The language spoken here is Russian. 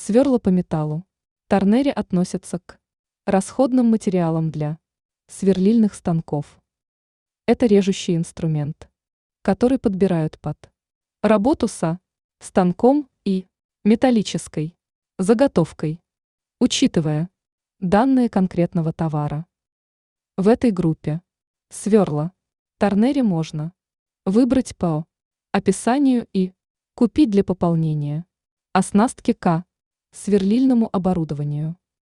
Сверла по металлу. Торнери относятся к расходным материалам для сверлильных станков. Это режущий инструмент, который подбирают под работу со станком и металлической заготовкой, учитывая данные конкретного товара. В этой группе сверла торнери можно выбрать по описанию и купить для пополнения оснастки к сверлильному оборудованию.